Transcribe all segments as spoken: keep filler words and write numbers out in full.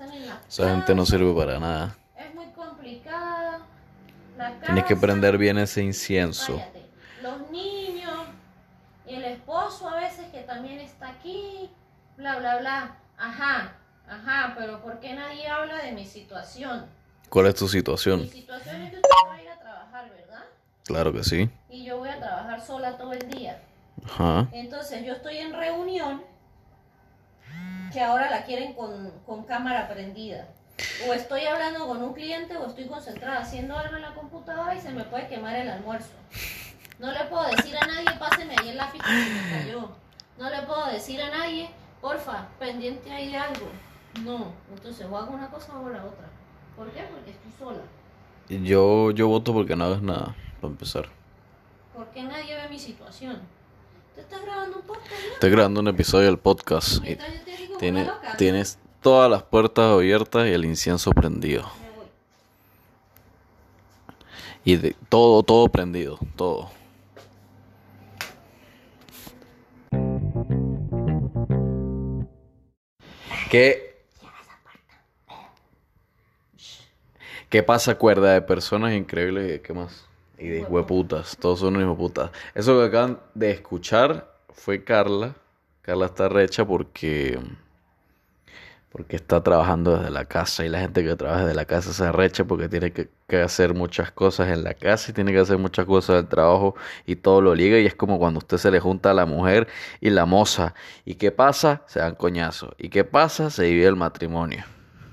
están en la Esa gente no casa, sirve para nada. es muy complicada. La Tienes que casa, prender bien ese incienso. cállate, los niños, el esposo a veces que también está aquí, bla, bla, bla. Ajá, ajá, pero ¿por qué nadie habla de mi situación? ¿Cuál es tu Mi situación? situación es que usted va a ir a trabajar, ¿verdad? Claro que sí. Y yo voy a trabajar sola todo el día. Ajá. Entonces yo estoy en reunión que ahora la quieren con, con cámara prendida. O estoy hablando con un cliente o estoy concentrada haciendo algo en la computadora y se me puede quemar el almuerzo. No le puedo decir a nadie, páseme ahí el lápiz que se me cayó. No le puedo decir a nadie, porfa, pendiente ahí de algo. No, entonces o hago una cosa o hago la otra. ¿Por qué? Porque estoy sola. Yo, yo voto porque no hagas nada, para empezar. Porque nadie ve mi situación. ¿Te estás grabando un podcast, no? Estoy grabando un episodio del podcast y Mientras yo te digo, tiene, una loca, ¿no? tienes todas las puertas abiertas y el incienso prendido. Me voy. Y de, todo, todo prendido, todo. ¿Qué, ¿Qué pasa, cuerda de personas increíbles y qué más? Y de hueputas, todos son unos hueputas. Eso que acaban de escuchar fue Carla. Carla está recha porque, porque está trabajando desde la casa y la gente que trabaja desde la casa se arrecha porque tiene que, que hacer muchas cosas en la casa y tiene que hacer muchas cosas del trabajo y todo lo liga y es como cuando usted se le junta a la mujer y la moza. ¿Y qué pasa? Se dan coñazos. ¿Y qué pasa? Se divide el matrimonio.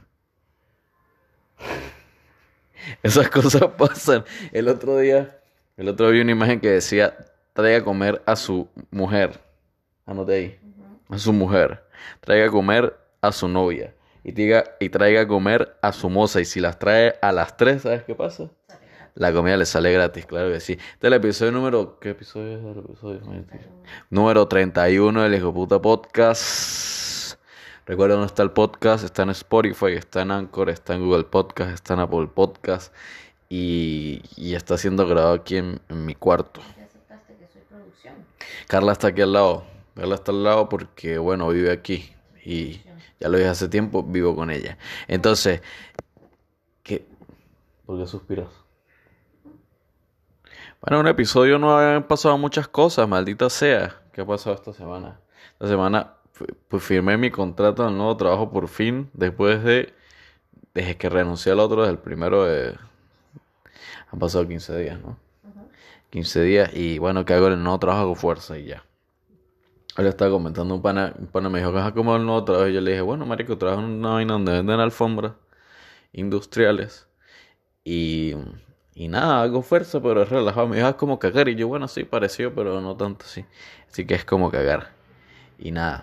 Esas cosas pasan. El otro día, el otro día vi una imagen que decía, traiga a comer a su mujer. Anote ahí. A su mujer. Traiga a comer a su novia. Y, diga, y traiga a comer a su moza. Y si las trae a las tres, ¿sabes qué pasa? La comida le sale gratis, claro que sí. Este es el episodio número... ¿Qué episodio es el episodio? Número treinta y uno del Hijo Puta Podcast. Recuerda dónde está el podcast. Está en Spotify, está en Anchor, está en Google Podcast, está en Apple Podcast. Y, y está siendo grabado aquí en, en mi cuarto. ¿Ya aceptaste que soy producción? Carla está aquí al lado. Carla está al lado porque, bueno, vive aquí. Y ya lo dije hace tiempo, vivo con ella. Entonces, ¿qué? ¿Por qué suspiras? Bueno, en un episodio no han pasado muchas cosas, maldita sea. ¿Qué ha pasado esta semana? Esta semana pues firmé mi contrato en el nuevo trabajo por fin, después de, desde que renuncié al otro, desde el primero de... Han pasado quince días, ¿no? Uh-huh. quince días y bueno, que hago en el nuevo trabajo con fuerza y ya. Ahora estaba comentando un pana, un pana me dijo que es como el nuevo trabajo y yo le dije, bueno, marico, trabajo en una vaina donde venden alfombras industriales y... Y nada, hago fuerza, pero es relajado. Me dijo, es como cagar. Y yo, bueno, sí, pareció, pero no tanto así. Así que es como cagar. Y nada.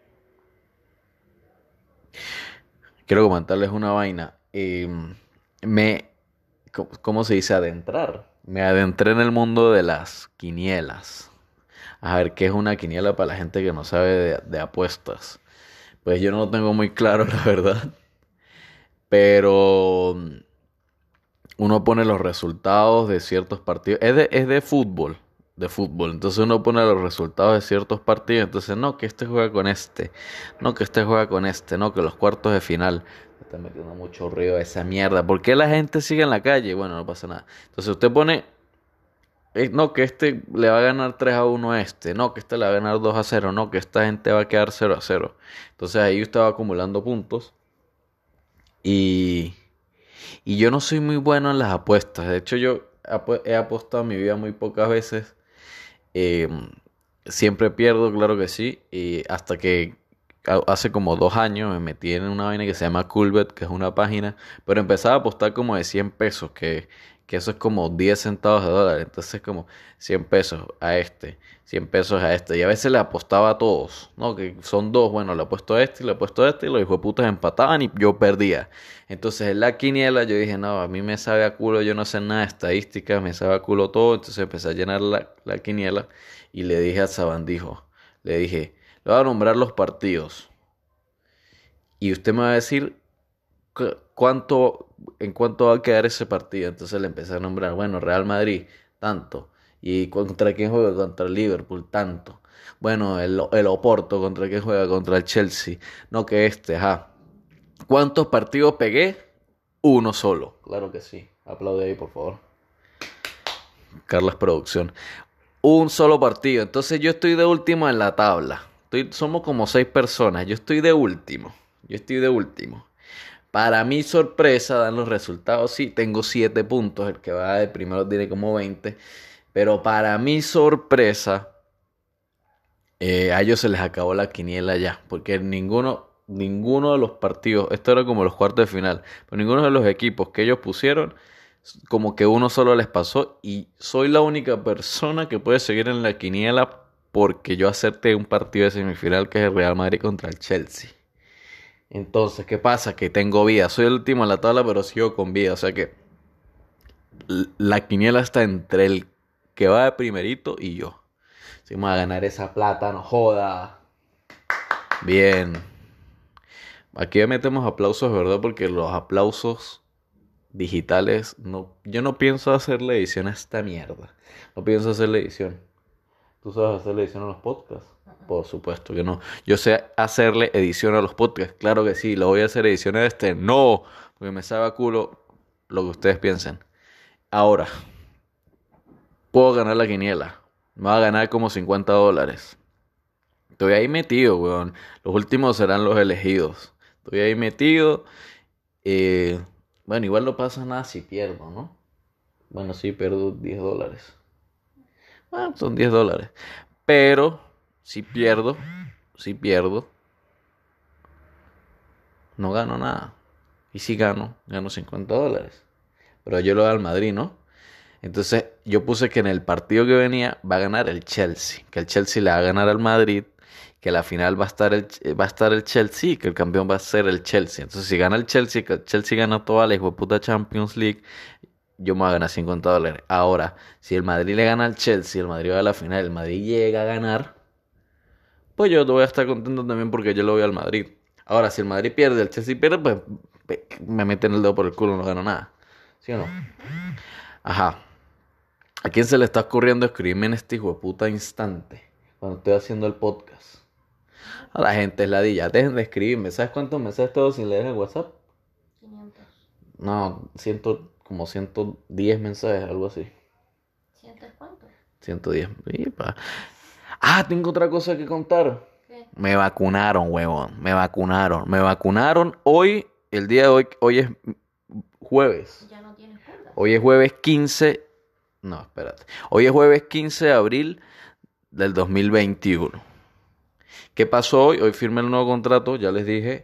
Quiero comentarles una vaina. Eh, me, ¿cómo se dice? Adentrar. Me adentré en el mundo de las quinielas. A ver, ¿qué es una quiniela para la gente que no sabe de, de apuestas? Pues yo no lo tengo muy claro, la verdad. Pero... uno pone los resultados de ciertos partidos. Es de, es de fútbol. De fútbol. Entonces uno pone los resultados de ciertos partidos. Entonces, no, que este juega con este. No, que este juega con este. No, que los cuartos de final. Me está metiendo mucho ruido esa mierda. ¿Por qué la gente sigue en la calle? Bueno, no pasa nada. Entonces usted pone... eh, no, que este le va a ganar tres a uno a este. No, que este le va a ganar dos a cero. No, que esta gente va a quedar cero a cero. Entonces ahí usted va acumulando puntos. Y... Y yo no soy muy bueno en las apuestas. De hecho, yo he apostado en mi vida muy pocas veces. Eh, siempre pierdo, claro que sí. Y hasta que hace como dos años me metí en una vaina que se llama Coolbet, que es una página. Pero empezaba a apostar como de cien pesos, que, que eso es como diez centavos de dólar. Entonces como cien pesos a este, cien pesos a este. Y a veces le apostaba a todos, ¿no? Que son dos, bueno, le apuesto a este y le apuesto a este. Y los hijos de putas empataban y yo perdía. Entonces en la quiniela yo dije, no, a mí me sabe a culo, yo no sé nada de estadística, me sabe a culo todo. Entonces empecé a llenar la, la quiniela y le dije a Sabandijo, le dije, le voy a nombrar los partidos. Y usted me va a decir cuánto, en cuánto va a quedar ese partido. Entonces le empecé a nombrar, bueno, Real Madrid, tanto. ¿Y contra quién juega? Contra el Liverpool, tanto. Bueno, el, el Oporto, ¿contra quién juega? Contra el Chelsea. No, que este, ajá. ¿Cuántos partidos pegué? Uno solo. Claro que sí. Aplaude ahí, por favor. Carlos Producción. Un solo partido. Entonces yo estoy de último en la tabla. Estoy, somos como seis personas. Yo estoy de último. Yo estoy de último. Para mi sorpresa, dan los resultados. Sí, tengo siete puntos. El que va de primero tiene como veinte. Pero para mi sorpresa, eh, a ellos se les acabó la quiniela ya. Porque ninguno, ninguno de los partidos, esto era como los cuartos de final, pero ninguno de los equipos que ellos pusieron, como que uno solo les pasó. Y soy la única persona que puede seguir en la quiniela porque yo acerté un partido de semifinal que es el Real Madrid contra el Chelsea. Entonces, ¿qué pasa? Que tengo vida. Soy el último en la tabla, pero sigo con vida. O sea que la quiniela está entre el que va de primerito y yo. Si vamos a ganar esa plata, no joda. Bien. Aquí metemos aplausos, ¿verdad? Porque los aplausos digitales, no, yo no pienso hacerle edición a esta mierda. No pienso hacerle edición. ¿Tú sabes hacerle edición a los podcasts? Por supuesto que no. Yo sé hacerle edición a los podcasts. Claro que sí. ¿Lo voy a hacer edición a este? No. Porque me sabe a culo lo que ustedes piensen. Ahora, puedo ganar la quiniela. Me va a ganar como cincuenta dólares. Estoy ahí metido, weón. Los últimos serán los elegidos. Estoy ahí metido. Eh, bueno, igual no pasa nada si pierdo, ¿no? Bueno, sí, pierdo diez dólares. Ah, son diez dólares. Pero, si pierdo, si pierdo, no gano nada. Y si gano, gano cincuenta dólares. Pero yo lo doy al Madrid, ¿no? Entonces, yo puse que en el partido que venía va a ganar el Chelsea. Que el Chelsea le va a ganar al Madrid. Que la final va a estar el, va a estar el Chelsea. Que el campeón va a ser el Chelsea. Entonces, si gana el Chelsea, que el Chelsea gana toda la hijueputa Champions League, yo me voy a ganar cincuenta dólares. Ahora, si el Madrid le gana al Chelsea, el Madrid va a la final, el Madrid llega a ganar, pues yo voy a estar contento también porque yo lo voy al Madrid. Ahora, si el Madrid pierde, el Chelsea pierde, pues me meten el dedo por el culo, no gano nada. ¿Sí o no? Ajá. ¿A quién se le está ocurriendo escribirme en este hijo de puta instante? Cuando estoy haciendo el podcast. A la gente es ladilla. Dejen de escribirme. ¿Sabes cuántos mensajes tengo sin leer en WhatsApp? quinientos. No, ciento, como ciento diez mensajes, algo así. ¿Cientos cuántos? ciento diez. Ipa. Ah, tengo otra cosa que contar. ¿Qué? Me vacunaron, huevón. Me vacunaron. Me vacunaron hoy. El día de hoy. Hoy es jueves. Ya no tienes cuenta. Hoy es jueves quince. No, espérate. Hoy es jueves quince de abril del dos mil veintiuno. ¿Qué pasó hoy? Hoy firmé el nuevo contrato. Ya les dije.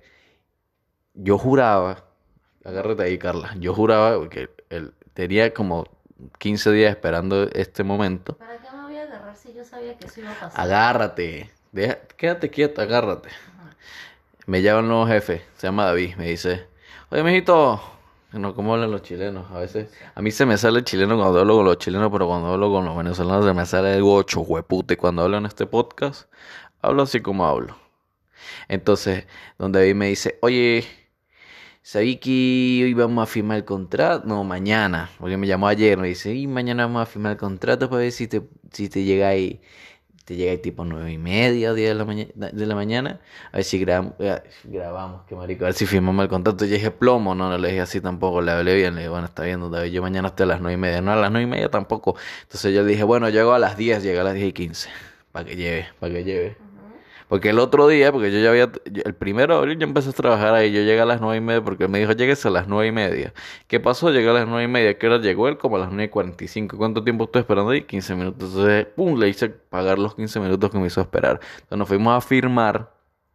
Yo juraba. Agárrate ahí, Carla. Yo juraba que él tenía como quince días esperando este momento. ¿Para qué me voy a agarrar si yo sabía que eso iba a pasar? Agárrate. Deja, quédate quieta, agárrate. Ajá. Me llama el nuevo jefe. Se llama David. Me dice: oye, mijito. No, ¿cómo hablan los chilenos? A veces, a mí se me sale el chileno cuando hablo con los chilenos, pero cuando hablo con los venezolanos se me sale el gocho, hueputa. Y cuando hablo en este podcast, hablo así como hablo. Entonces, donde David me dice: oye, ¿sabí que hoy vamos a firmar el contrato? No, mañana, porque me llamó ayer, me dice: y mañana vamos a firmar el contrato para ver si te, si te llega ahí, te llega ahí tipo nueve y media, diez de la, maña- de la mañana, a ver si grabamos, grabamos, qué marico, a ver si firmamos el contrato. Yo dije: plomo, no, no le dije así tampoco, le hablé bien, le dije: bueno, está bien, David, yo mañana estoy a las nueve y media, no, a las nueve y media tampoco. Entonces yo le dije: bueno, llego a las diez, llegué a las diez y quince, para que lleve, para que lleve. Ujú. Porque el otro día, porque yo ya había, yo- el primero de abril yo empecé a trabajar ahí, yo llegué a las nueve y media porque él me dijo: llegues a las nueve y media. ¿Qué pasó? Llegué a las nueve y media. ¿Qué hora llegó él? Como a las nueve y cuarenta y cinco. ¿Cuánto tiempo estoy esperando ahí? quince minutos. Entonces, pum, le hice pagar los quince minutos que me hizo esperar. Entonces nos fuimos a firmar,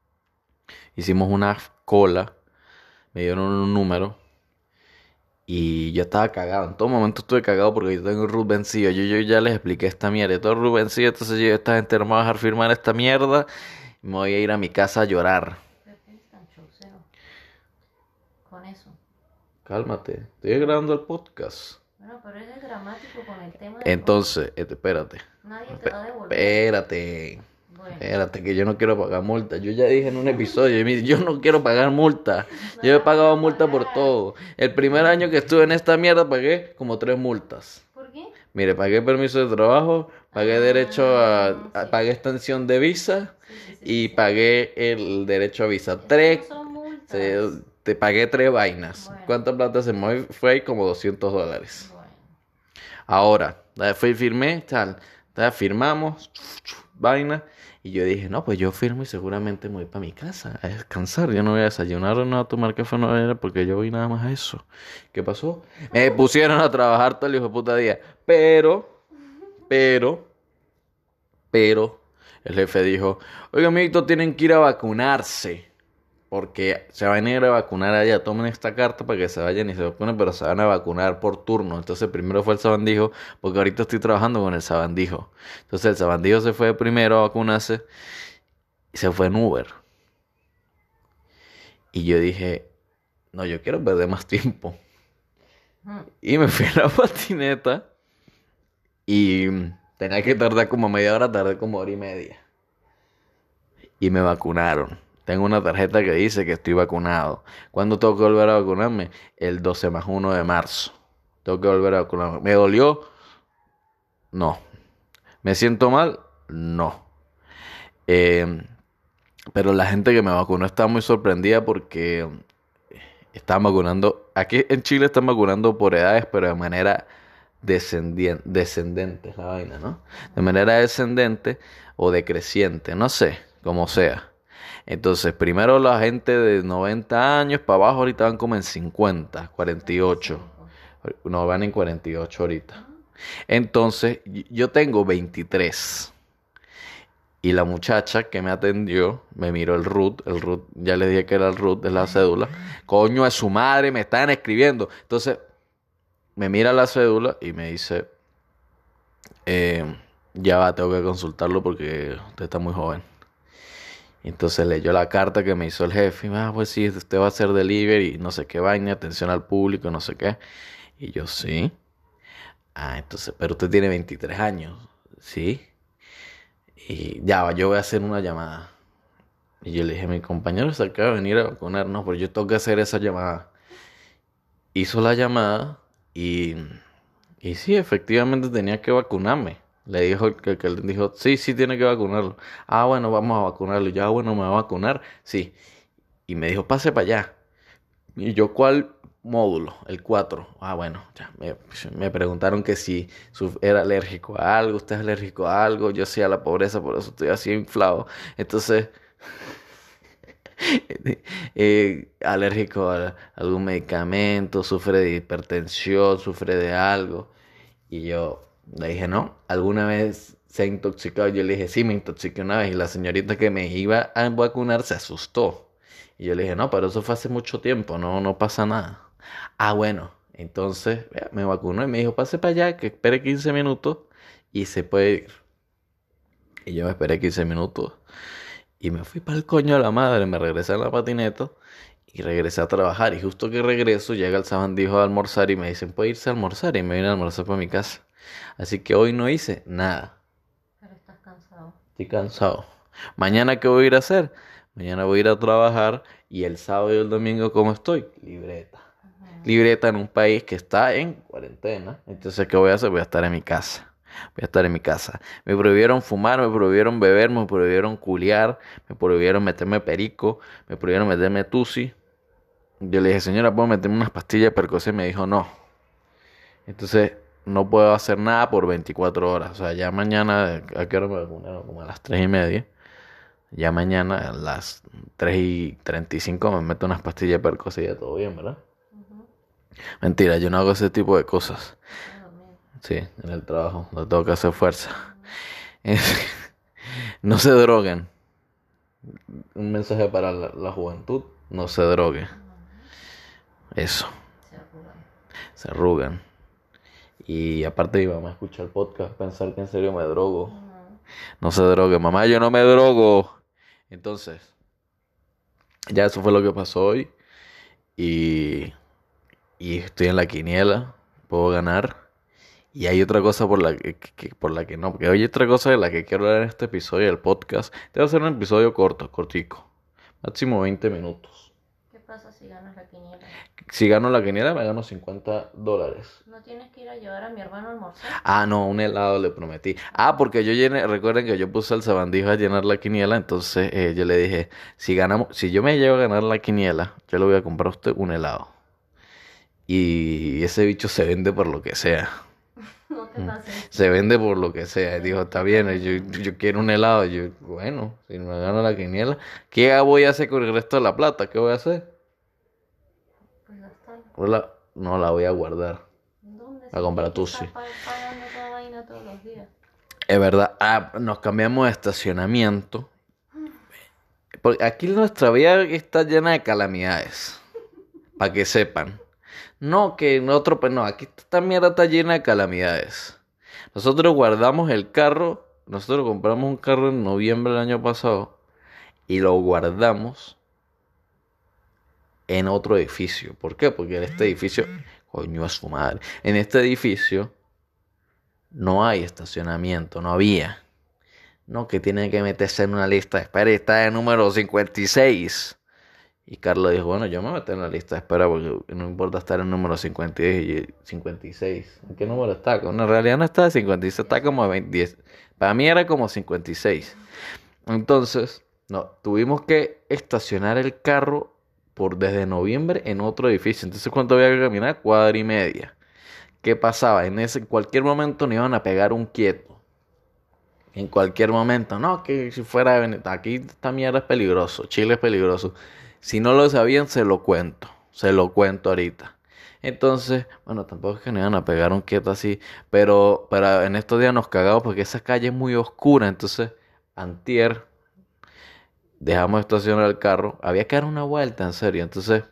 hicimos una cola, me dieron un número y yo estaba cagado. En todo momento estuve cagado porque yo tengo el root vencido. Yo, yo ya les expliqué esta mierda. Todo el root vencido, entonces yo, esta gente no me va a dejar firmar esta mierda. Me voy a ir a mi casa a llorar. ¿Por qué eres tan chaucero con eso? Cálmate, estoy grabando el podcast. Bueno, pero eres dramático con el tema de... Entonces, este, espérate, Nadie te va a devolver. espérate, Bueno, espérate, que yo no quiero pagar multa. Yo ya dije en un episodio, mire, yo no quiero pagar multa. Yo he pagado multa por todo. El primer año que estuve en esta mierda pagué como tres multas. ¿por qué? Mire, pagué permiso de trabajo, pagué derecho a, Ah, a- sí. pagué extensión de visa Sí, sí, sí, y sí. pagué el derecho a visa. Eso Tres, no son multas. te, te pagué tres vainas. Bueno. ¿Cuánta plata se me fue ahí? Como doscientos dólares. Bueno. Ahora, fui y firmé, tal, tal, firmamos, vaina. Y yo dije, no, pues yo firmo y seguramente me voy para mi casa a descansar. Yo no voy a desayunar o no a tomar café, no voy a- porque yo voy nada más a eso. ¿Qué pasó? Me pusieron a trabajar todo el hijo de puta día. Pero, pero, pero, el jefe dijo, oiga, amiguitos, tienen que ir a vacunarse. Porque se van a ir a vacunar allá. Tomen esta carta para que se vayan y se vacunen, pero se van a vacunar por turno. Entonces primero fue el sabandijo, porque ahorita estoy trabajando con el sabandijo. Entonces el sabandijo se fue primero a vacunarse y se fue en Uber. Y yo dije, no, yo quiero perder más tiempo. Y me fui a la patineta y tenía que tardar como media hora, tardé como hora y media. Y me vacunaron. Tengo una tarjeta que dice que estoy vacunado. ¿Cuándo tengo que volver a vacunarme? El doce más uno de marzo. Tengo que volver a vacunarme. ¿Me dolió? No. ¿Me siento mal? No. Eh, pero la gente que me vacunó estaba muy sorprendida porque estaban vacunando. Aquí en Chile están vacunando por edades, pero de manera descendien- descendente, es la vaina, ¿no? De manera descendente o decreciente, no sé, como sea. Entonces, primero la gente de noventa años para abajo ahorita van como en cincuenta, cuarenta y ocho. No, van en cuarenta y ocho ahorita. Entonces, y- yo tengo veintitrés. Y la muchacha que me atendió me miró el root. El root, ya le dije que era el root de la cédula. Coño, es su madre, me están escribiendo. Entonces, me mira la cédula y me dice, eh, ya va, tengo que consultarlo porque usted está muy joven. Entonces leyó la carta que me hizo el jefe. Y, ah, pues sí, usted va a hacer delivery, no sé qué vaina, atención al público, no sé qué. Y yo, sí. Ah, entonces, pero usted tiene veintitrés años. Sí. Y ya va, yo voy a hacer una llamada. Y yo le dije, mi compañero se acaba de venir a vacunar. No, pero yo tengo que hacer esa llamada. Hizo la llamada y, y sí, efectivamente tenía que vacunarme. Le dijo que, que él dijo, sí, sí tiene que vacunarlo. Ah, bueno, vamos a vacunarlo. Y yo, ah, bueno, ¿me va a vacunar? Sí. Y me dijo, pase para allá. Y yo, ¿cuál módulo? El cuatro. Ah, bueno, ya. Me, me preguntaron que si su- era alérgico a algo, usted es alérgico a algo. Yo sí a la pobreza, por eso estoy así inflado. Entonces, eh, alérgico a algún medicamento, sufre de hipertensión, sufre de algo. Y yo le dije, no, ¿alguna vez se ha intoxicado? Yo le dije, sí, me intoxiqué una vez. Y la señorita que me iba a vacunar se asustó. Y yo le dije, no, pero eso fue hace mucho tiempo, no, no pasa nada. Ah, bueno, entonces vea, me vacunó y me dijo, pase para allá, que espere quince minutos y se puede ir. Y yo me esperé quince minutos y me fui para el coño de la madre, me regresé a la patineta y regresé a trabajar. Y justo que regreso, llega el sabandija a almorzar y me dicen, ¿puede irse a almorzar? Y me vine a almorzar para mi casa. Así que hoy no hice nada. Pero estás cansado. Estoy cansado. ¿Mañana qué voy a ir a hacer? Mañana voy a ir a trabajar y el sábado y el domingo, ¿cómo estoy? Libreta. Ajá. Libreta en un país que está en cuarentena. Entonces, ¿qué voy a hacer? Voy a estar en mi casa. Voy a estar en mi casa. Me prohibieron fumar, me prohibieron beber, me prohibieron culiar, me prohibieron meterme perico, me prohibieron meterme tusi. Yo le dije, señora, ¿puedo meterme unas pastillas de Percocet? Y me dijo, no. Entonces, no puedo hacer nada por veinticuatro horas. O sea, ya mañana, ¿a qué hora me vacunaron? Como a las tres y media. Ya mañana a las tres y treinta y cinco me meto unas pastillas de Percocet y ya todo bien, ¿verdad? Ujú. Mentira, yo no hago ese tipo de cosas. Ah, bien. Sí, en el trabajo, no tengo que hacer fuerza. No se droguen. Un mensaje para la, la juventud, no se drogue. Eso, Se arrugan. se arrugan. Y aparte mi mamá escucha el podcast, pensar que en serio me drogo. Ujú. No se drogue, mamá, yo no me drogo. Entonces, ya eso fue lo que pasó hoy. Y, y estoy en la quiniela, puedo ganar. Y hay otra cosa por la que, que- por la que no, porque hay otra cosa de la que quiero hablar en este episodio del podcast. Te voy a hacer un episodio corto, cortico, máximo veinte minutos. ¿Qué pasa si si ganas la quiniela? Si gano la quiniela me gano cincuenta dólares. ¿No tienes que ir a llevar a mi hermano a almorzar? Ah, no, un helado le prometí. Ah, porque yo llené, recuerden que yo puse al sabandija a llenar la quiniela, entonces eh, yo le dije, si ganamos, si yo me llego a ganar la quiniela, yo le voy a comprar a usted un helado. Y ese bicho se vende por lo que sea. No te pases. Se vende por lo que sea. Y dijo, está bien, yo, yo quiero un helado. Y yo, bueno, si me gano la quiniela, ¿qué voy a hacer con el resto de la plata? ¿Qué voy a hacer? Pues gastarla. Pues la- no la voy a guardar. ¿Dónde? A comprar Si tienes Tusi. que estar pa- pagando toda vaina todos los días. Es verdad. Ah, nos cambiamos de estacionamiento. Porque aquí nuestra vía está llena de calamidades. Para que sepan. No, que en otro, pues no, aquí esta mierda está llena de calamidades. Nosotros guardamos el carro, nosotros compramos un carro en noviembre del año pasado y lo guardamos en otro edificio. ¿Por qué? Porque en este edificio, coño es su madre, en este edificio no hay estacionamiento, no había. No, que tiene que meterse en una lista de espera y está en número cincuenta y seis. Y Carlos dijo, bueno, yo me meto en la lista de espera porque no importa estar en número cincuenta y cincuenta y seis. ¿En qué número está? En realidad no está de cincuenta y seis, está como veinte, diez. Para mí era como cincuenta y seis. Entonces, no, tuvimos que estacionar el carro por desde noviembre en otro edificio. Entonces, ¿cuánto había que caminar? Cuadra y media. ¿Qué pasaba? En ese en cualquier momento nos iban a pegar un quieto. En cualquier momento. No, que si fuera de Venezuela. Aquí esta mierda es peligroso. Chile es peligroso. Si no lo sabían, se lo cuento. Se lo cuento ahorita. Entonces, bueno, tampoco es que nos iban a pegar un quieto así. Pero, pero en estos días nos cagamos porque esa calle es muy oscura. Entonces, antier, dejamos de estacionar el carro. Había que dar una vuelta, en serio. Entonces,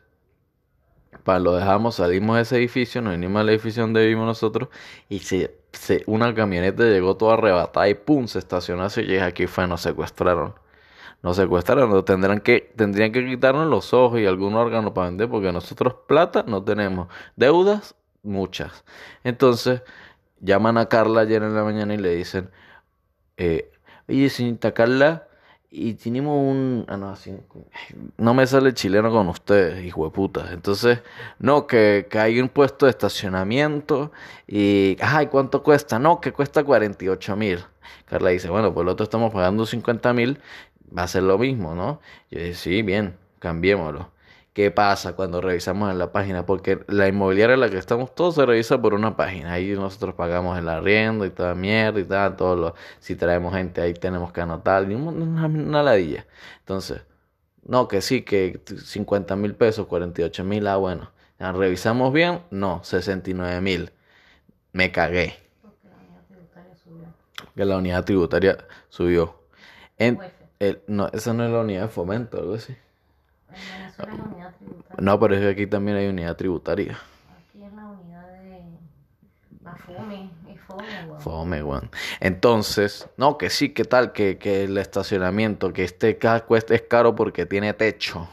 para lo dejamos, salimos de ese edificio, nos vinimos al edificio donde vivimos nosotros. Y se, se, una camioneta llegó toda arrebatada y pum, se estacionó así. Y aquí fue, nos secuestraron. Nos secuestraron, nos tendrán que, tendrían que quitarnos los ojos y algún órgano para vender, porque nosotros plata no tenemos. Deudas, muchas. Entonces, llaman a Carla ayer en la mañana y le dicen, eh, oye, señorita Carla, y tenemos un... Ah, no, así, no me sale chileno con ustedes, hijo de puta. Entonces, no, que, que hay un puesto de estacionamiento y... Ay, ¿cuánto cuesta? No, que cuesta cuarenta y ocho mil. Carla dice, bueno, pues nosotros estamos pagando cincuenta mil, va a ser lo mismo, ¿no? Yo dije, sí, bien, cambiémoslo. ¿Qué pasa cuando revisamos en la página? Porque la inmobiliaria en la que estamos todos se revisa por una página. Ahí nosotros pagamos el arriendo y toda mierda y tal, todo lo, si traemos gente ahí tenemos que anotar, y una, una ladilla. Entonces, no, que sí, que cincuenta mil pesos, cuarenta y ocho mil, ah, bueno. ¿La revisamos bien? No, sesenta y nueve mil. Me cagué. Porque la unidad tributaria subió. Que la unidad tributaria subió. En, U F. el, no, esa no es la unidad de fomento, algo así. En Venezuela es la unidad tributaria. No, pero es que aquí también hay unidad tributaria. Aquí es la unidad de... La FOME. Es FOME, weón. Fome, weón. Entonces, no, que sí, que tal, que, que el estacionamiento, que este ca- cuesta, es caro porque tiene techo.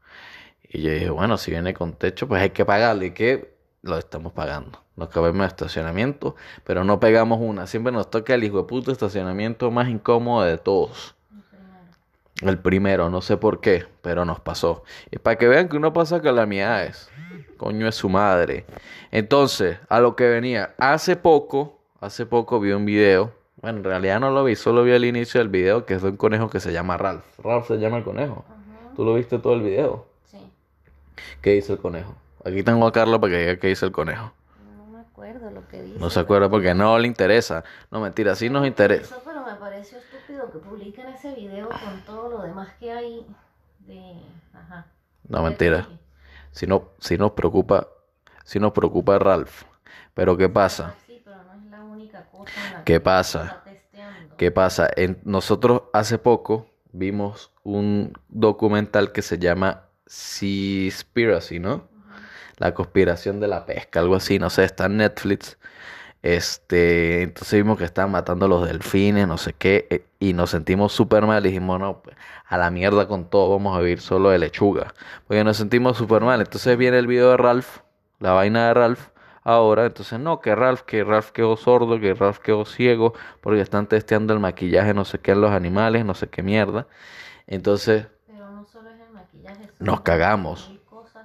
Y yo dije, bueno, si viene con techo, pues hay que pagarlo. ¿Y qué? Lo estamos pagando. Nos cabemos de estacionamiento, pero no pegamos una. Siempre nos toca el hijo de puta estacionamiento más incómodo de todos. El primero. El primero, no sé por qué, pero nos pasó. Y para que vean que uno pasa calamidades. Coño es su madre. Entonces, a lo que venía. Hace poco, hace poco vi un video. Bueno, en realidad no lo vi, solo vi el inicio del video, que es de un conejo que se llama Ralph. Ralph se llama el conejo. Ajá. ¿Tú lo viste todo el video? Sí. ¿Qué dice el conejo? Aquí tengo a Carla para que diga qué dice el conejo. No me acuerdo lo que dice. No se acuerda porque no le interesa. No, mentira, sí nos interesa. Eso, pero me pareció estúpido que publiquen ese video con todo lo demás que hay de... Ajá. No, mentira. Si no, si nos preocupa, si nos preocupa Ralph. Pero ¿qué pasa? Sí, pero no es la única cosa en la ¿Qué que pasa? está testeando. ¿Qué pasa? En, nosotros hace poco vimos un documental que se llama Seaspiracy, ¿no? La conspiración de la pesca, algo así, no sé, está en Netflix. Este, entonces vimos que estaban matando a los delfines, no sé qué, eh, y nos sentimos súper mal. Dijimos, no, pues, a la mierda con todo, vamos a vivir solo de lechuga. Porque nos sentimos súper mal. Entonces viene el video de Ralph, la vaina de Ralph, ahora. Entonces, no, que Ralph, que Ralph quedó sordo, que Ralph quedó ciego, porque están testeando el maquillaje, no sé qué, en los animales, no sé qué mierda. Entonces, Pero no solo es el maquillaje. son nos cagamos. mil cosas,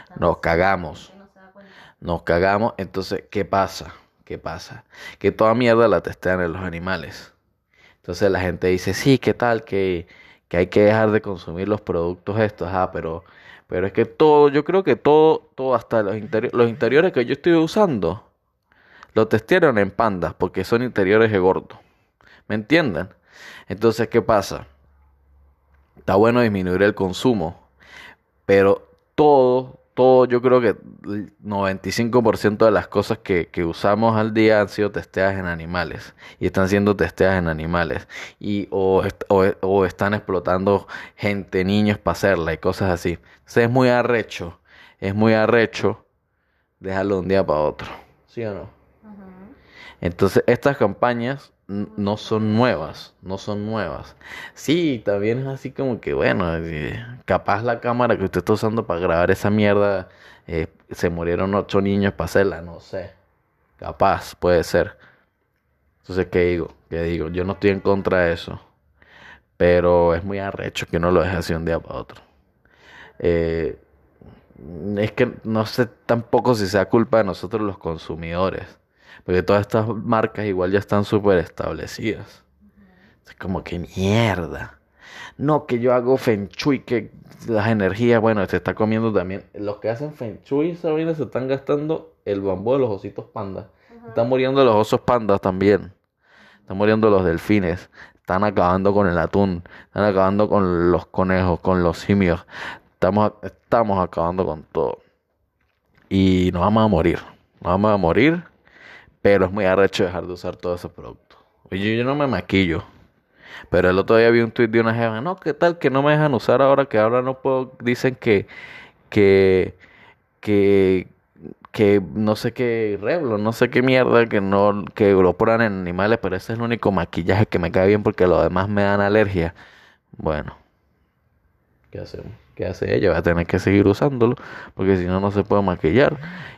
Nos cagamos. No se da cuenta. Nos cagamos. Entonces, ¿qué pasa? ¿Qué pasa? Que toda mierda la testean en los animales. Entonces la gente dice, sí, ¿qué tal? Que, que hay que dejar de consumir los productos estos. Ah, pero, pero es que todo, yo creo que todo, todo hasta los interiores, los interiores que yo estoy usando, lo testearon en pandas, porque son interiores de gordo. ¿Me entienden? Entonces, ¿qué pasa? Está bueno disminuir el consumo, pero todo, todo, yo creo que el noventa y cinco por ciento de las cosas que, que usamos al día han sido testeadas en animales y están siendo testeadas en animales y o, est- o, o están explotando gente, niños para hacerla y cosas así. Entonces es muy arrecho, es muy arrecho dejarlo de un día para otro, ¿sí o no? Ujú. Entonces, estas campañas n- no son nuevas, no son nuevas. Sí, también es así como que, bueno, eh, capaz la cámara que usted está usando para grabar esa mierda, eh, se murieron ocho niños para hacerla, no sé. Capaz, puede ser. Entonces, ¿qué digo? ¿Qué digo? Yo no estoy en contra de eso, pero es muy arrecho que uno lo deje así un día para otro. Eh, es que no sé tampoco si sea culpa de nosotros los consumidores. Porque todas estas marcas igual ya están súper establecidas. Es como que mierda. No, que yo hago Feng Shui, que las energías, bueno, se está comiendo también. Los que hacen Feng Shui, Sabrina, se están gastando el bambú de los ositos pandas. Están muriendo los osos pandas también. Están muriendo los delfines. Están acabando con el atún. Están acabando con los conejos, con los simios. Estamos, estamos acabando con todo. Y nos vamos a morir. Nos vamos a morir. Pero es muy arrecho dejar de usar todos esos productos. Oye, yo no me maquillo. Pero el otro día vi un tweet de una jeva. No, ¿qué tal que no me dejan usar ahora? Que ahora no puedo. Dicen que, que, que, que no sé qué Revlon, no sé qué mierda, que no, que lo ponen en animales, pero ese es el único maquillaje que me cae bien porque los demás me dan alergia. Bueno, ¿qué hacemos? ¿Qué hace ella? Va a tener que seguir usándolo porque si no, no se puede maquillar.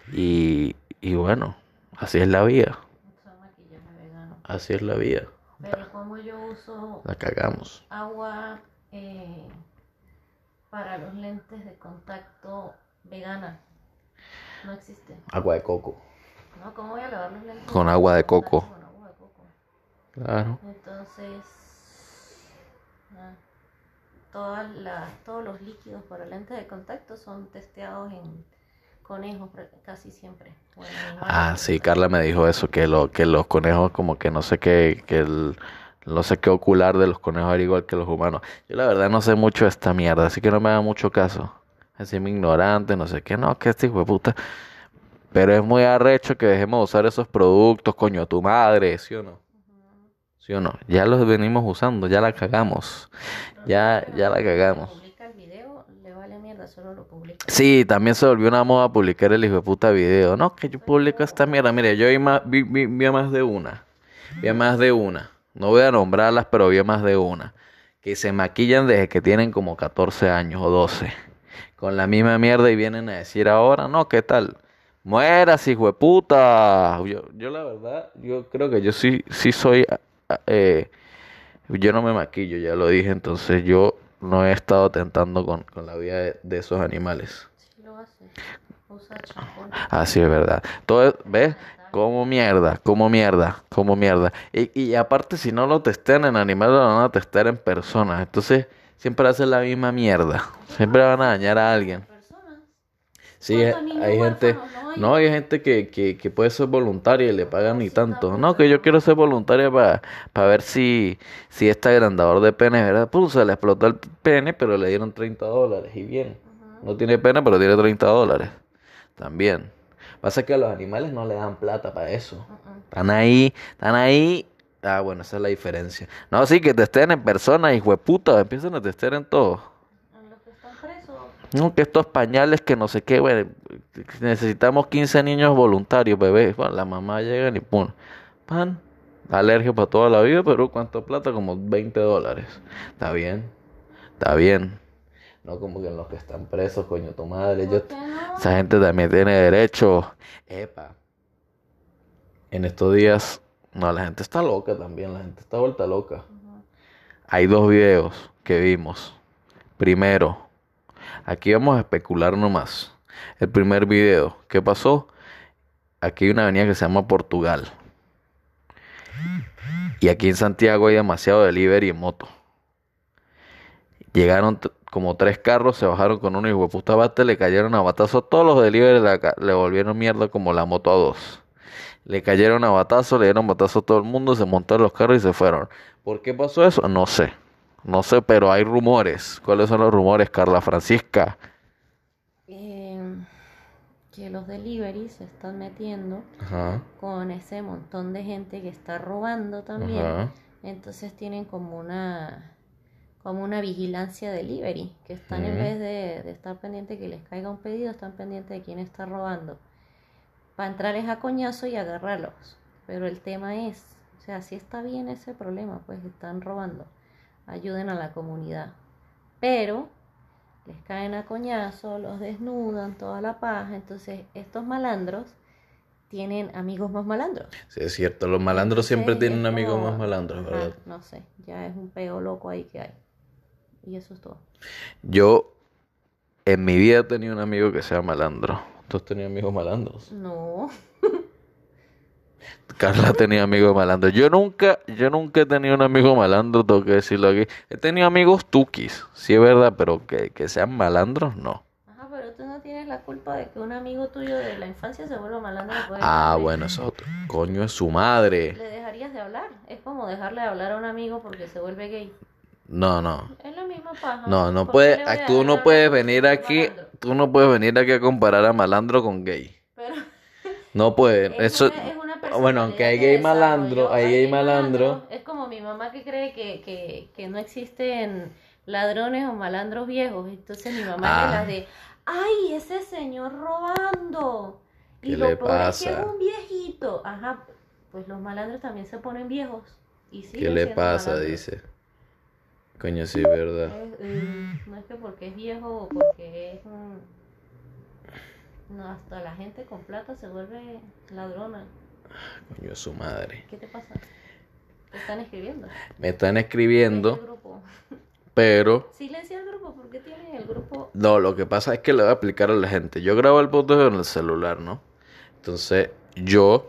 Y, y bueno, así es la vida. Usa maquillaje vegano. Así es la vida. Pero como yo uso La cagamos. agua eh, para los lentes de contacto vegana, no existe. Agua de coco. ¿No? ¿Cómo voy a lavar los lentes? Con agua de coco. Con agua de coco. Claro. Entonces, ah, todas las, todos los líquidos para lentes de contacto son testeados en conejos pra- casi siempre. o en animales Ah, de sí, contacto. Carla me dijo eso, que lo, que los conejos como que no sé qué, que el, no sé qué ocular de los conejos era igual que los humanos. Yo la verdad no sé mucho de esta mierda, así que no me da mucho caso. Así me ignorante, no sé qué, no, que este hijo de puta. Pero es muy arrecho que dejemos de usar esos productos, coño, tu madre, ¿sí o no? ¿Sí o no? Ya los venimos usando, ya la cagamos. Ya, Pero ya la el que cagamos. publica el video le vale mierda, solo lo publica. Sí, también se volvió una moda publicar el hijo de puta video. No, que yo publico esta mierda. Mire, yo vi, más, vi, vi- vi a más de una. Vi a más de una. No voy a nombrarlas, pero vi a más de una. Que se maquillan desde que tienen como catorce años o doce. Con la misma mierda y vienen a decir ahora, no, ¿qué tal? Mueras, hijo de puta. Yo, yo la verdad, yo creo que yo sí, sí soy... ah, eh, yo no me maquillo, ya lo dije, entonces yo no he estado tentando con, con la vida de, de esos animales. Sí lo hace. Usa champú. Así es verdad. Todo, es- ¿ves? Como mierda, como mierda, como mierda. Y, y aparte, si no lo testean en animales, lo van a testear en personas. Entonces, siempre hacen la misma mierda. Siempre van a dañar a alguien. Personas. Sí, ¿Cuántos niños hay gente, huérfanos no hay? no, hay gente que, que, que puede ser voluntaria y le pagan ni Sí, tanto. tampoco. No, que yo quiero ser voluntaria para ver si, si este agrandador de pene, ¿verdad? Pues se le explotó el pene, pero le dieron treinta dólares y bien. Ujú. No tiene pene, pero tiene treinta dólares. También. Pasa que a los animales no le dan plata para eso. Uh-uh. Están ahí, están ahí. Ah, bueno, esa es la diferencia. No, sí, que testean en personas, hijo de puta. Empiezan a testear en todo. En los que están presos. No, que estos pañales, que no sé qué, bueno, necesitamos quince niños voluntarios, bebés. Bueno, la mamá llega y pum, pan, alergia para toda la vida, pero ¿cuánto plata? Como veinte dólares. Está bien, está bien. No como que en los que están presos, coño, tu madre. Yo, ¿Por qué no? esa gente también tiene derecho. Epa. En estos días, no, la gente está loca también, la gente está vuelta loca. Ujú. Hay dos videos que vimos. Primero, aquí vamos a especular nomás. El primer video. ¿Qué pasó? Aquí hay una avenida que se llama Portugal. Y aquí en Santiago hay demasiado delivery en moto. Llegaron t- como tres carros, se bajaron con uno y de puta bate, le cayeron a batazo a todos los delivery, le, ca- le volvieron mierda como la moto a dos. Le cayeron a batazo, le dieron batazo a todo el mundo, se montaron los carros y se fueron. ¿Por qué pasó eso? No sé. No sé, pero hay rumores. ¿Cuáles son los rumores, Carla Francisca? Eh, que los deliveries se están metiendo Ajá, con ese montón de gente que está robando también. ajá. Entonces tienen como una como una vigilancia delivery, que están en Ujú. vez de, de estar pendiente que les caiga un pedido, están pendientes de quién está robando. Para entrar es a coñazo y agarrarlos. Pero el tema es, o sea, sí está bien ese problema, pues están robando. Ayuden a la comunidad. Pero les caen a coñazo, los desnudan, toda la paja. Entonces estos malandros tienen amigos más malandros. Sí, es cierto. Los malandros Entonces, siempre tienen un es amigo como, más malandro, ajá, ¿verdad? no sé, ya es un peo loco ahí que hay. Y eso es todo. Yo en mi vida he tenido un amigo que sea malandro. ¿Tú has tenido amigos malandros? No, Carla ha tenido amigos malandros. Yo nunca, yo nunca he tenido un amigo malandro, tengo que decirlo aquí. He tenido amigos tukis, sí es verdad, pero que, que sean malandros, no. ajá, pero tú no tienes la culpa de que un amigo tuyo de la infancia se vuelva malandro después de Ah, grande. bueno, eso es otro. Coño, es su madre. Le dejarías de hablar. Es como dejarle de hablar a un amigo porque se vuelve gay. No, no. Es la misma paja. No, no ¿Por qué puedes, le voy a ah, dejar tú de no hablar puedes porque venir es aquí, malandro? tú no puedes venir aquí a comparar a malandro con gay. Pero No puedes. es Eso, una, es una personalidad bueno, aunque hay que gay malandro, desarrolló. hay Hay gay gay malandro. malandro. Es como mi mamá que cree que, que, que no existen ladrones o malandros viejos. Entonces mi mamá Ah. es de las de, ¡ay, ese señor robando! Y ¿Qué lo le peor es que es pasa? un viejito. Ajá, pues los malandros también se ponen viejos. Y ¿Qué siguen le siendo pasa? malandros. Dice. Coño, sí, verdad. Es, eh, no es que porque es viejo o porque es un... No, hasta la gente con plata se vuelve ladrona. Coño, su madre. ¿Qué te pasa? Te están escribiendo. Me están En el escribiendo, grupo. pero Silencia el grupo, ¿por qué tienen el grupo? no, lo que pasa es que le voy a explicar a la gente. Yo grabo el podcast en el celular, ¿no? Entonces, yo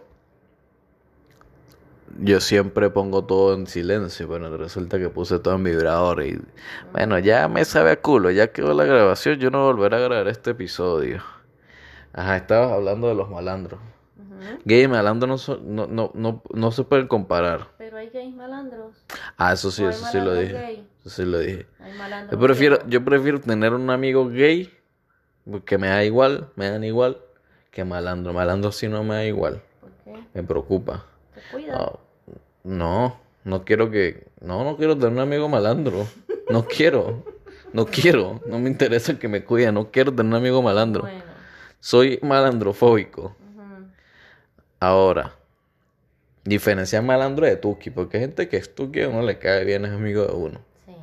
yo siempre pongo todo en silencio, pero resulta que puse todo en vibrador y bueno, ya me sabe a culo, ya quedó la grabación, yo no volveré a grabar este episodio. Ajá, estabas hablando de los malandros. Ujú. Gay y malandro no, son- no, no, no, no se pueden comparar. Pero hay gays malandros. Ah, eso sí, O hay eso sí lo malandros dije. gay. Eso sí lo dije. Hay malandros Yo prefiero, viejos. yo prefiero tener un amigo gay, que me da igual, me dan igual, que malandro. Malandro sí no me da igual, ¿Por qué? me preocupa. Te cuida. No, no, no quiero que, no, no quiero tener un amigo malandro. No quiero, no quiero, no me interesa que me cuide, no quiero tener un amigo malandro. Bueno. Soy malandrofóbico. Ujú. Ahora, diferenciar malandro de tuki, porque hay gente que es tuki a uno le cae bien, es amigo de uno. Sí.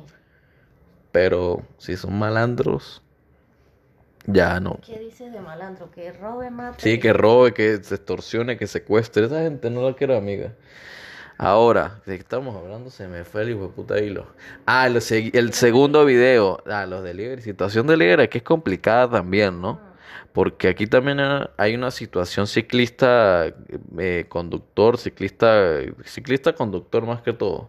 Pero si son malandros, ya no. ¿Qué dices de malandro? Que robe, mate. Sí, que robe, que se extorsione, que secuestre. Esa gente no la quiero amiga. Ahora, ¿de qué estamos hablando? Se me fue el hijo de puta hilo. Ah, el, seg- el segundo video. Ah, los delivery. Situación delivery que es complicada también, ¿no? Porque aquí también ha- hay una situación ciclista, eh, conductor, ciclista, ciclista conductor más que todo.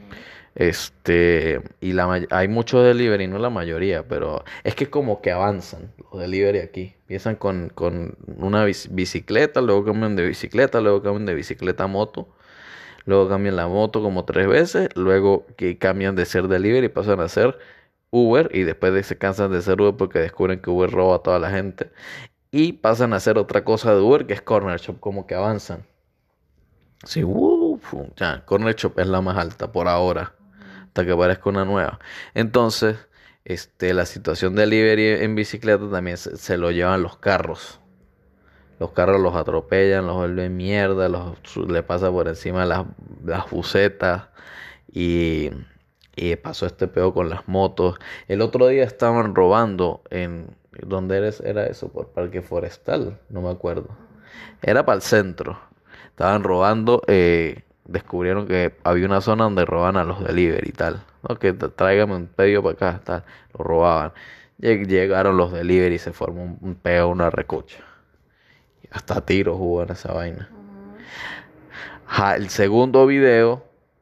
Este, y la may- hay muchos delivery, no la mayoría, pero es que como que avanzan los delivery aquí. Empiezan con, con una bici- bicicleta, luego cambian de bicicleta, luego cambian de bicicleta a moto, luego cambian la moto como tres veces, luego que cambian de ser delivery y pasan a ser Uber, y después de se cansan de ser Uber porque descubren que Uber roba a toda la gente, y pasan a hacer otra cosa de Uber que es Corner Shop, como que avanzan. Sí, uh, fu- ya, Corner Shop es la más alta por ahora, hasta que aparezca una nueva. Entonces, este, la situación de delivery en bicicleta también se, se lo llevan los carros. Los carros los atropellan, los vuelven mierda, los, su- le pasa por encima las, las bucetas y, y pasó este peo con las motos. El otro día estaban robando en... ¿Dónde eres? Era eso? Por Parque Forestal, no me acuerdo. Era para el centro. Estaban robando, eh, descubrieron que había una zona donde robaban a los delivery y tal. ¿No? Que tra- tráigame un pedido para acá, tal. Lo robaban. Lleg- Llegaron los delivery y se formó un, un peo, una recocha. Hasta tiros hubo en esa vaina. Ujú. Ja, el segundo video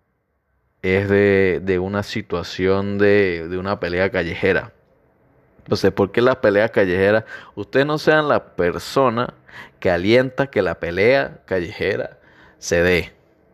es de, de una situación de, de una pelea callejera. Entonces, ¿por qué las peleas callejeras? Ustedes no sean la persona que alienta que la pelea callejera se dé.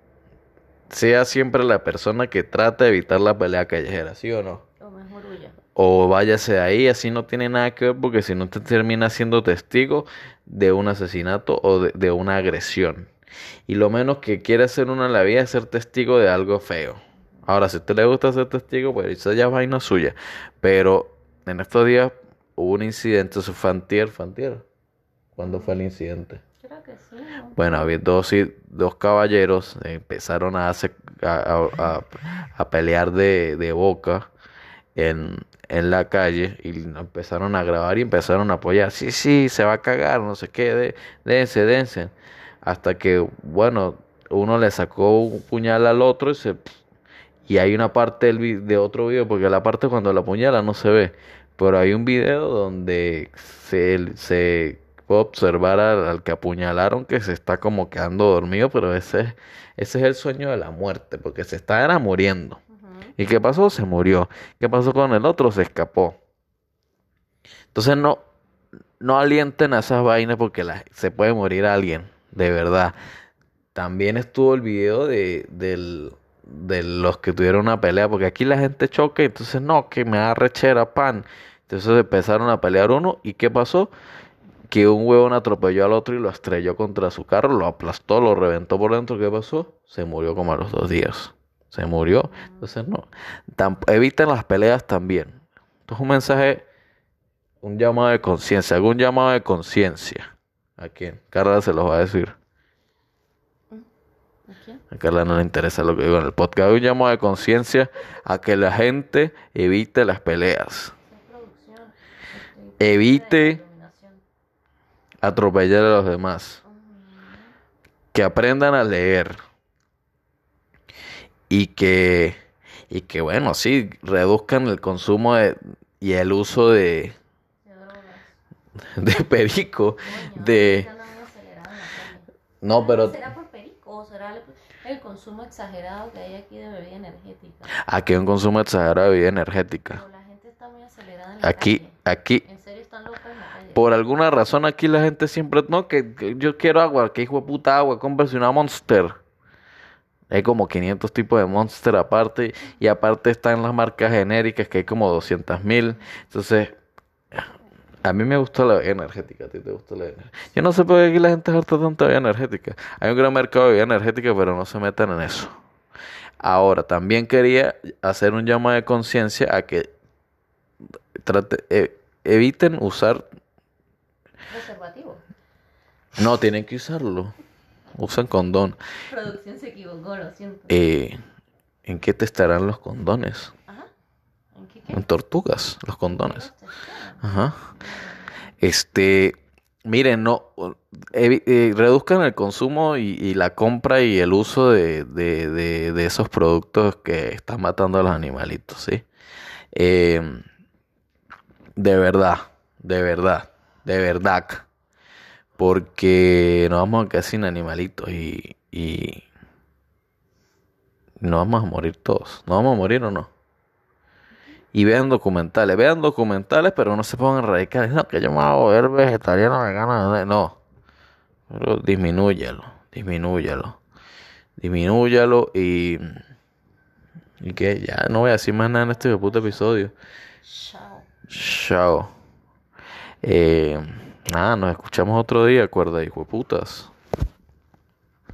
Sea siempre la persona que trata de evitar la pelea callejera, ¿sí o no? O mejor huya. O váyase de ahí, así no tiene nada que ver porque si no te termina siendo testigo de un asesinato o de, de una agresión. Y lo menos que quiere hacer uno en la vida es ser testigo de algo feo. Ahora, si a usted le gusta ser testigo, pues eso ya es vaina suya. Pero en estos días hubo un incidente, eso fue antier, ¿fue antier? ¿Cuándo fue el incidente? Creo que sí, ¿no? Bueno, había dos, i- dos caballeros, eh, empezaron a, hacer- a, a- a- a pelear de, de boca en, en la calle y empezaron a grabar y empezaron a apoyar. Sí, sí, se va a cagar, no sé qué, de, dense, dense. Hasta que, bueno, uno le sacó un puñal al otro y se... Y hay una parte del vi- de otro video, porque la parte cuando la apuñala no se ve. Pero hay un video donde se, se puede observar al, al que apuñalaron que se está como quedando dormido, pero ese, ese es el sueño de la muerte, porque se está era muriendo. Ujú. ¿Y qué pasó? Se murió. ¿Qué pasó con el otro? Se escapó. Entonces no, no alienten a esas vainas porque la- se puede morir alguien, de verdad. También estuvo el video de, del, de los que tuvieron una pelea, porque aquí la gente choca y entonces no, que me da rechera, pan. Entonces empezaron a pelear uno y ¿qué pasó? Que un huevón atropelló al otro y lo estrelló contra su carro, lo aplastó, lo reventó por dentro. ¿Qué pasó? Se murió como a los dos días. Se murió. Entonces no. Tamp- eviten las peleas también. Esto es un mensaje, un llamado de conciencia. Algún llamado de conciencia. ¿A quién? Carla se los va a decir. ¿A quién? A Carla no le interesa lo que digo en el podcast. Un llamado de conciencia a que la gente evite las peleas. Es producción. Este, Evite de iluminación. atropellar a los demás. Ujú. Que aprendan a leer. Y que, y que bueno, sí, reduzcan el consumo de, y el uso de, De drogas. de perico. Coño, De, ahorita andan muy acelerados en la calle. no, Ay, pero ¿será por perico o será el, el consumo exagerado que hay aquí de bebida energética? aquí hay un consumo exagerado de bebida energética. Pero la gente está muy acelerada en la Aquí, calle. aquí, En serio están locos en la calle. por alguna razón aquí la gente siempre, no, que, que yo quiero agua, que hijo de puta agua, cómprese una Monster. Hay como quinientos tipos de Monster aparte, y aparte están las marcas genéricas que hay como doscientos mil. Entonces, a mí me gusta la bebida energética, a ti te gusta la bebida energética. Yo no sé por qué aquí la gente harta tanta bebida energética. Hay un gran mercado de bebida energética, pero no se metan en eso. Ahora, también quería hacer un llamado de conciencia a que trate, e- eviten usar, Preservativo. no tienen que usarlo, usan condón. Producción se equivocó, lo siento. Eh, ¿en qué te estarán los condones? Ajá. ¿En qué qué? En tortugas, los condones. Los testean. Ajá. Este, miren, no, evi- eh, reduzcan el consumo y, y la compra y el uso de, de, de, de esos productos que están matando a los animalitos, ¿sí? Eh, de verdad, de verdad, de verdad, porque nos vamos a quedar sin animalitos y, y nos vamos a morir todos. ¿Nos vamos a morir o no? Y vean documentales, vean documentales, pero no se pongan radicales. No, que yo me voy a volver vegetariano, vegano, no. Pero disminúyalo, disminúyalo, disminúyalo y... Y que ya no voy a decir más nada en este puto episodio. Chao. Chao. Eh, nada, nos escuchamos otro día, acuerda, hijo de putas.